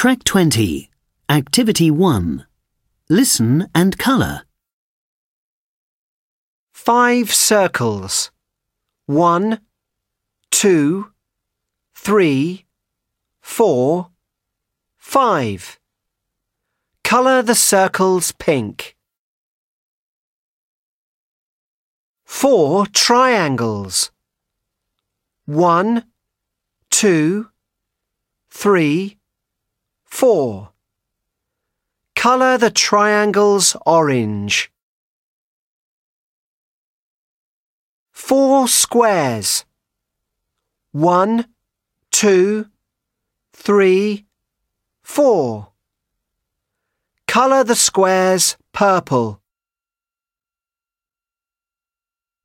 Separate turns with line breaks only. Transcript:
Track 20. Activity 1. Listen and colour.
5 circles. 1, 2, 3, 4, 5. Colour the circles pink. 4 triangles. 1, 2, 3, 4. Colour the triangles orange. 4 squares. 1, 2, 3, 4. Colour the squares purple.